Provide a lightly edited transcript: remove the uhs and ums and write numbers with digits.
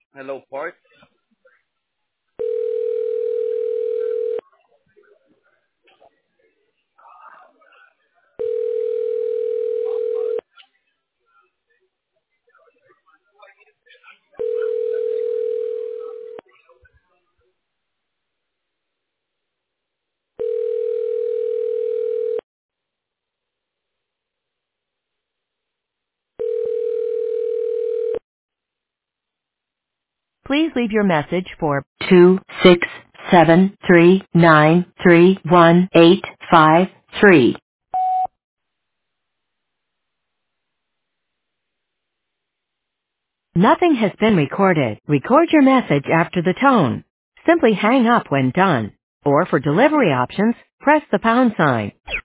Hello, Park. Please leave your message for 26739318553. Nothing has been recorded. Record your message after the tone. Simply hang up when done. Or for delivery options, press the pound sign.